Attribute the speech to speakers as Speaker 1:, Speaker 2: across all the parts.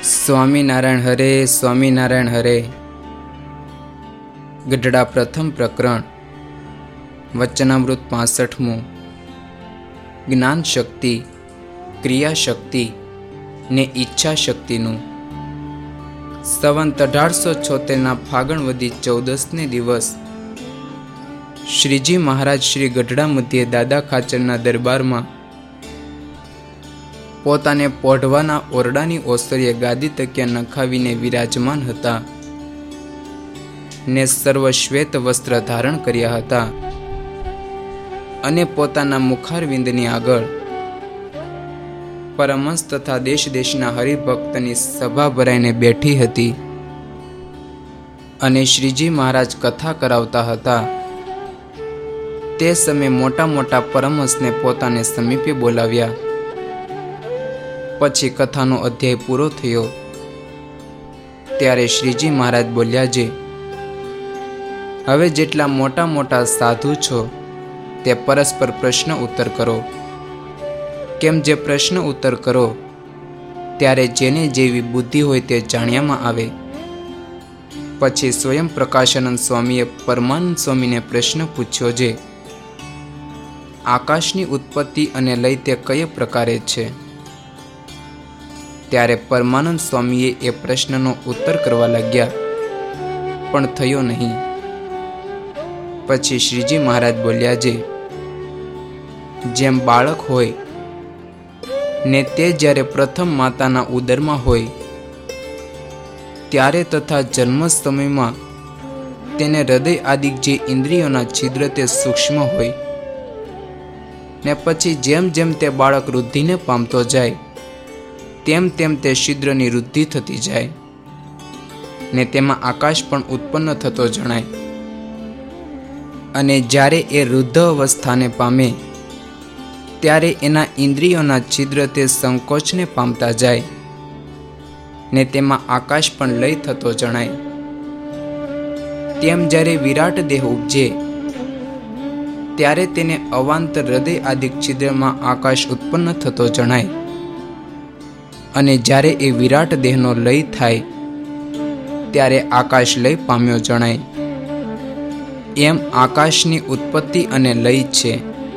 Speaker 1: સ્વામિનારાયણ હરે, સ્વામિનારાયણ હરે. ગઢડા પ્રથમ પ્રકરણ, વચનામૃત 65મું. જ્ઞાન શક્તિ, ક્રિયા શક્તિ ને ઈચ્છા શક્તિનું. સંવંત 1876 ફાગણ વદી 14ને દિવસ શ્રીજી મહારાજ શ્રી ગઢડા મધ્યે દાદા ખાચરના દરબારમાં પોતાને પોઢવાના ઓરડાની ઓસરીએ ગાદી તકિયા નખાવીને વિરાજમાન હતા ને સર્વ શ્વેત વસ્ત્ર ધારણ કર્યા હતા અને પોતાના મુખારવિંદની આગળ પરમહંસ તથા દેશ દેશના હરિભક્તની સભા ભરાઈને બેઠી હતી અને શ્રીજી મહારાજ કથા કરાવતા હતા. તે સમયે મોટા મોટા પરમહંસને પોતાને સમીપે બોલાવ્યા. પછી કથાનો અધ્યાય પૂરો થયો ત્યારે શ્રીજી મહારાજ બોલ્યા, જે હવે જેટલા મોટા મોટા સાધુ છો તે પરસ્પર પ્રશ્ન ઉત્તર કરો. કેમ જે પ્રશ્ન ઉત્તર કરો ત્યારે જેને જેવી બુદ્ધિ હોય તે જાણ્યામાં આવે. પછી સ્વયં પ્રકાશાનંદ સ્વામીએ પરમાનંદ સ્વામીને પ્રશ્ન પૂછ્યો, જે આકાશની ઉત્પત્તિ અને લય તે કયા પ્રકારે છે? ત્યારે પરમાનંદ સ્વામીએ એ પ્રશ્નનો ઉત્તર કરવા લાગ્યા, પણ થયો નહીં. પછી શ્રીજી મહારાજ બોલ્યા, જે જેમ બાળક હોય ને તે જ્યારે પ્રથમ માતાના ઉદરમાં હોય ત્યારે તથા જન્મ સમયમાં તેને હૃદય આદિ જે ઇન્દ્રિયોના છિદ્ર તે સૂક્ષ્મ હોય ને પછી જેમ જેમ તે બાળક વૃદ્ધિને પામતો જાય તેમ તેમ તે છિદ્રની વૃદ્ધિ થતી જાય ને તેમાં આકાશ પણ ઉત્પન્ન થતો જણાય. અને જ્યારે એ વૃદ્ધ અવસ્થાને પામે ત્યારે એના ઇન્દ્રિયોના છિદ્ર તે સંકોચને પામતા જાય ને તેમાં આકાશ પણ લય થતો જણાય. તેમ જ્યારે વિરાટ દેહ ઉપજે ત્યારે તેને અવાંતર હૃદય આદિક છિદ્રમાં આકાશ ઉત્પન્ન થતો જણાય. અને જ્યારે એ વિરાટ દેહનો લય થાય ત્યારે આકાશ લય પામ્યો જણાય. એમ આકાશની ઉત્પત્તિ અને લય છે.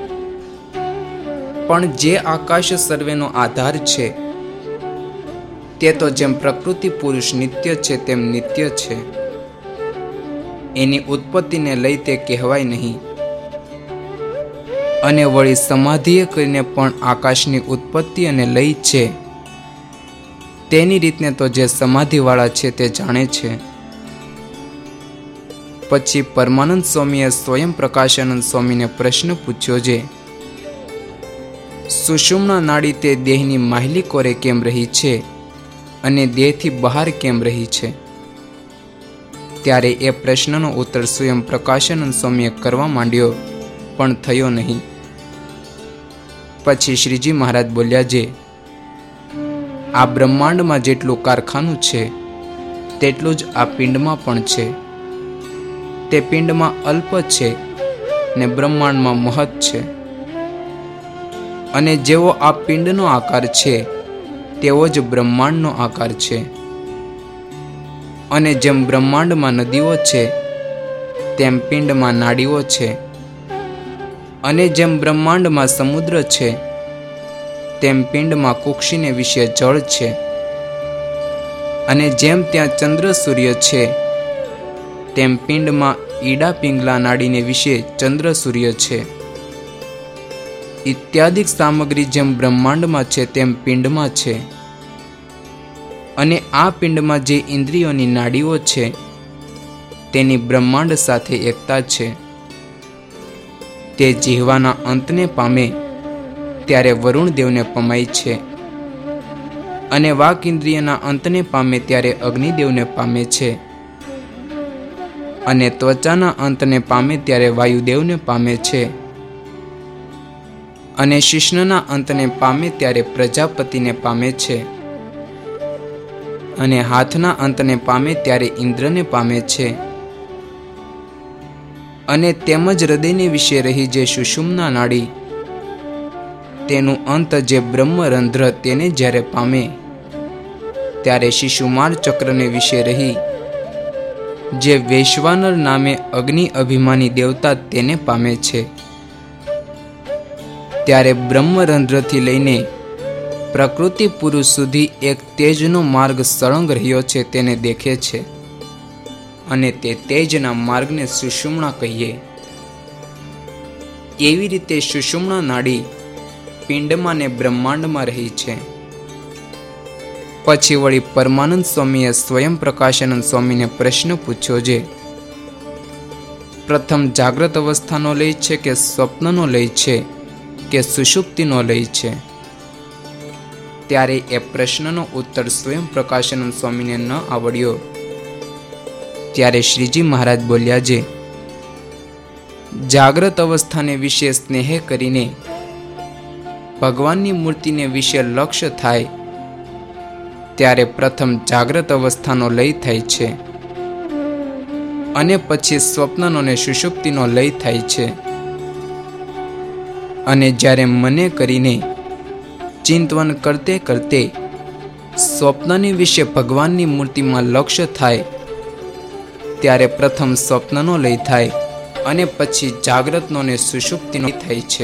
Speaker 1: પણ જે આકાશ સર્વેનો આધાર છે તે તો જેમ પ્રકૃતિ પુરુષ નિત્ય છે તેમ નિત્ય છે. એની ઉત્પત્તિને લઈ તે કહેવાય નહીં. અને વળી સમાધિએ કરીને પણ આકાશની ઉત્પત્તિ અને લય છે તેની રીતને તો જે સમાધિવાળા છે તે જાણે છે. પછી પરમાનંદ સ્વામીએ સ્વયં પ્રકાશાનંદ સ્વામીને પ્રશ્ન પૂછ્યો, જે સુષુમ્ના નાડી તે દેહની માહિલી કોરે કેમ રહી છે અને દેહથી બહાર કેમ રહી છે? ત્યારે એ પ્રશ્નનો ઉત્તર સ્વયં પ્રકાશાનંદ સ્વામીએ કરવા માંડ્યો, પણ થયો નહીં. પછી શ્રીજી મહારાજ બોલ્યા, જે આ બ્રહ્માંડમાં જેટલું કારખાનું છે તેટલું જ આ પિંડમાં પણ છે. તે પિંડમાં અલ્પ છે ને બ્રહ્માંડમાં મહત છે. અને જેવો આ પિંડનો આકાર છે તેવો જ બ્રહ્માંડનો આકાર છે. અને જેમ બ્રહ્માંડમાં નદીઓ છે તેમ પિંડમાં નાડીઓ છે. અને જેમ બ્રહ્માંડમાં સમુદ્ર છે તેમ પિંડમાં કુક્ષીને વિશે જળ છે. અને જેમ ત્યાં ચંદ્ર સૂર્ય છે તેમ પિંડમાં ઈડા પિંગલા નાડીને વિશે ચંદ્ર સૂર્ય છે. ઇત્યાદિક સામગ્રી જેમ બ્રહ્માંડમાં છે તેમ પિંડમાં છે. અને આ પિંડમાં જે ઇન્દ્રિયોની નાડીઓ છે તેની બ્રહ્માંડ સાથે એકતા છે. તે જીહવાના અંતને પામે ત્યારે વરુણ દેવને પમાય છે. અને વાક ઇન્દ્રિયના અંતને પામે ત્યારે અગ્નિદેવને પામે છે. અને ત્વચાના અંતને પામે ત્યારે વાયુદેવને પામે છે. અને શિશ્નના અંતને પામે ત્યારે પ્રજાપતિને પામે છે. અને હાથના અંતને પામે ત્યારે ઇન્દ્રને પામે છે. અને તેમજ હૃદયને વિશે રહી જે સુષુમ્ના નાડી તેનું અંત જે બ્રહ્મરંધ્ર તેને જ્યારે પામે ત્યારે શિશુમાર ચક્રને વિશે રહી, જે વૈશ્વાનર નામે અગ્નિ અભિમાની દેવતા તેને પામે છે. ત્યારે બ્રહ્મરંધ્રથી લઈને પ્રકૃતિ પુરુષ સુધી એક તેજનો માર્ગ સળંગ રહ્યો છે તેને દેખે છે, અને તે તેજના માર્ગને સુષુમ્ણા કહીએ. એવી રીતે સુષુમ્ણા નાડી પિંડમાં ને બ્રહ્માંડમાં રહી છે. પછી વળી પરમાનંદ સ્વામીએ સ્વયં પ્રકાશાનંદ સ્વામીને પ્રશ્ન પૂછ્યો, જે પ્રથમ જાગ્રત અવસ્થાનો લય છે કે સ્વપ્નનો લય છે કે સુષુપ્તિનો લય છે? ત્યારે એ પ્રશ્નનો ઉત્તર સ્વયં પ્રકાશાનંદ સ્વામીને ન આવડ્યો. ત્યારે શ્રીજી મહારાજ બોલ્યા, જે જાગ્રત અવસ્થાને વિશે સ્નેહ કરીને ભગવાનની મૂર્તિને વિશે લક્ષ્ય થાય, ત્યારે પ્રથમ જાગ્રત અવસ્થાનો લય થાય છે, અને પછી સ્વપ્નનો ને સુષુપ્તિનો લય થાય છે. અને જ્યારે મને કરીને ચિંતન કરતે કરતે સ્વપ્નની વિશે ભગવાનની મૂર્તિમાં લક્ષ્ય થાય, ત્યારે પ્રથમ સ્વપ્નનો લય થાય, અને પછી જાગ્રતનો ને સુષુપ્તિનો થાય છે.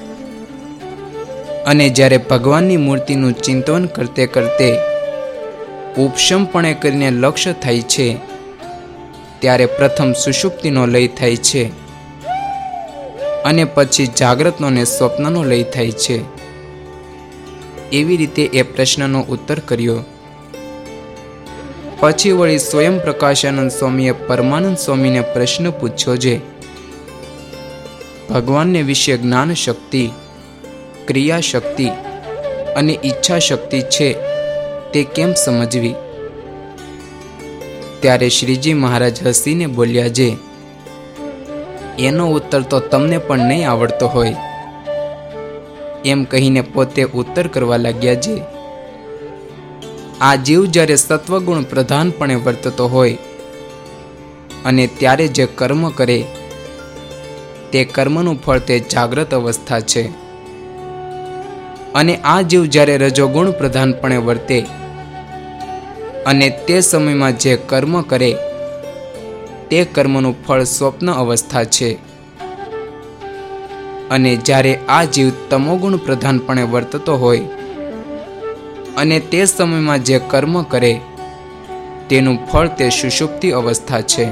Speaker 1: અને જ્યારે ભગવાનની મૂર્તિનું ચિંતન કરતે કરતે ઉપશમપણે કરીને લક્ષ્ય થાય છે, ત્યારે પ્રથમ સુષુપ્તિનો લય થાય છે, અને પછી જાગ્રતનો ને સ્વપ્નનો લય થાય છે. એવી રીતે એ પ્રશ્નનો ઉત્તર કર્યો. પછી વળી સ્વયં પ્રકાશાનંદ સ્વામીએ પરમાનંદ સ્વામીને પ્રશ્ન પૂછ્યો, જે ભગવાનને વિશે જ્ઞાન શક્તિ, ક્રિયા શક્તિ અને ઈચ્છા શક્તિ છે તે કેમ સમજવી? ત્યારે શ્રીજી મહારાજ હસીને બોલ્યા, જે એનો ઉત્તર તો તમને પણ નહીં આવડતો હોય. એમ કહીને પોતે ઉત્તર કરવા લાગ્યા, જે આ જીવ જ્યારે સત્વગુણ પ્રધાનપણે વર્તતો હોય અને ત્યારે જે કર્મ કરે તે કર્મનું ફળ તે જાગ્રત અવસ્થા છે, અને આ જીવ જ્યારે રજોગુણ પ્રધાનપણે વર્તે અને તે સમયમાં જે કર્મ કરે તે કર્મનું ફળ સ્વપ્ન અવસ્થા છે, અને જ્યારે આ જીવ તમોગુણ પ્રધાનપણે વર્તતો હોય અને તે સમયમાં જે કર્મ કરે તેનું ફળ તે સુષુપ્તિ અવસ્થા છે.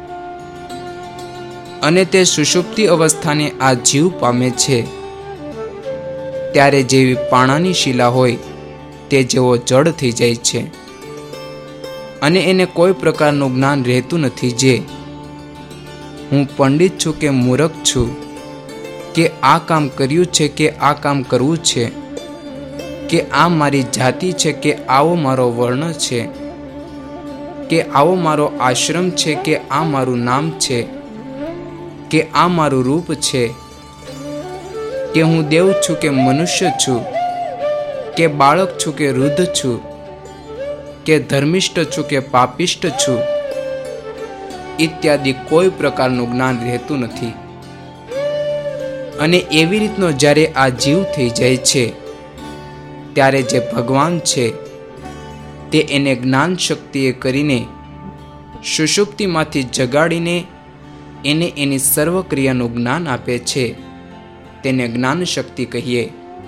Speaker 1: અને તે સુષુપ્તિ અવસ્થાને આ જીવ પામે છે, ત્યારે જેવી પાણાની શિલા હોય તે જેવો જડ થઈ જાય છે, અને એને કોઈ પ્રકારનું જ્ઞાન રહેતું નથી, જે હું પંડિત છું કે મૂરખ છું, કે આ કામ કર્યું છે કે આ કામ કરવું છે, કે આ મારી જાતિ છે કે આવો મારો વર્ણ છે, કે આવો મારો આશ્રમ છે કે આ મારું નામ છે, કે આ મારું રૂપ છે, કે હું દેવ છું કે મનુષ્ય છું, કે બાળક છું કે વૃદ્ધ છું, કે ધર્મિષ્ઠ છું કે પાપિષ્ઠ છું, ઇત્યાદિ કોઈ પ્રકારનું જ્ઞાન રહેતું નથી. અને એવી રીતનો જ્યારે આ જીવ થઈ જાય છે, ત્યારે જે ભગવાન છે તે એને જ્ઞાન શક્તિએ કરીને સુષુપ્તિમાંથી જગાડીને એને એની સર્વ ક્રિયાનું જ્ઞાન આપે છે, તેને જ્ઞાન શક્તિ કહીએ.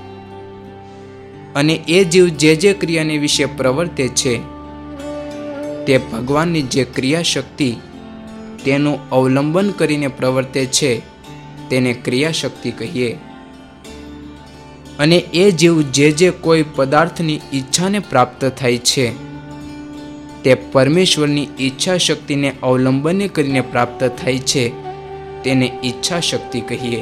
Speaker 1: અને એ જીવ જે ક્રિયાને વિશે પ્રવર્તે છે તે ભગવાનની જે ક્રિયા શક્તિ તેનું અવલંબન કરીને પ્રવર્તે છે તેને ક્રિયા શક્તિ કહીએ. અને એ જીવ જે કોઈ પદાર્થની ઈચ્છાને પ્રાપ્ત થાય છે તે પરમેશ્વરની ઈચ્છા શક્તિને અવલંબને કરીને પ્રાપ્ત થાય છે, તેને ઈચ્છા શક્તિ કહીએ.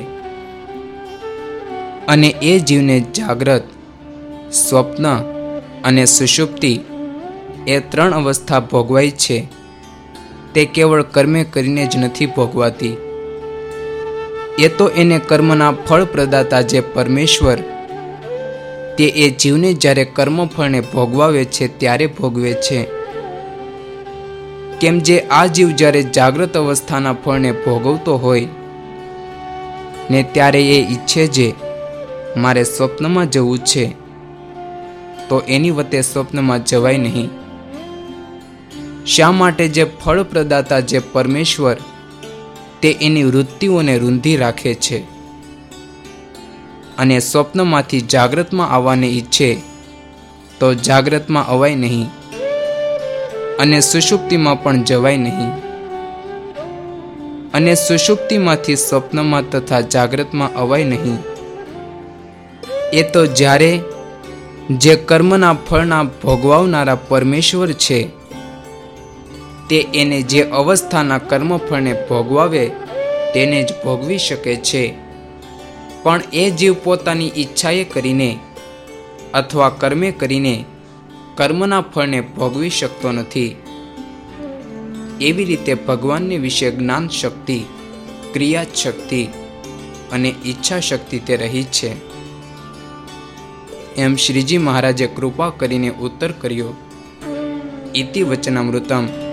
Speaker 1: અને એ જીવને જાગ્રત, સ્વપ્ન અને સુષુપ્તિ એ ત્રણ અવસ્થા ભોગવાય છે, તે કેવળ કર્મે કરીને જ નથી ભોગવાતી. એ તો એને કર્મના ફળ પ્રદાતા જે પરમેશ્વર તે એ જીવને જ્યારે કર્મફળને ભોગવાવે છે ત્યારે ભોગવે છે. કેમ જે આ જીવ જ્યારે જાગ્રત અવસ્થાના ફળને ભોગવતો હોય ને ત્યારે એ ઈચ્છે જે મારે સ્વપ્નમાં જવું છે, તો એની વતે સ્વપ્નમાં જવાય નહીં. શા માટે જે ફળ પ્રદાતા જે પરમેશ્વર તે એની વૃત્તિઓને રૂંધી રાખે છે અને સ્વપ્નમાંથી જાગ્રતમાં આવવાને ઈચ્છે તો જાગ્રતમાં અવાય નહીં અને સુષુપ્તિમાં પણ જવાય નહીં અને સુષુપ્તિમાંથી સ્વપ્નમાં તથા જાગ્રતમાં અવાય નહીં. એ તો જ્યારે જે કર્મના ફળના ભોગવનારા પરમેશ્વર છે તે એને જે અવસ્થાના કર્મફળને ભોગવાવે તેને જ ભોગવી શકે છે. પણ એ જીવ પોતાની ઈચ્છાએ કરીને અથવા કર્મે કરીને કર્મના ફળને ભોગવી શકતો નથી. એવી રીતે ભગવાનને વિશે જ્ઞાન શક્તિ, ક્રિયા શક્તિ અને ઈચ્છા શક્તિ તે રહી છે. એમ શ્રીજી મહારાજે કૃપા કરીને ઉત્તર કર્યો. ઇતિ વચનામૃતમ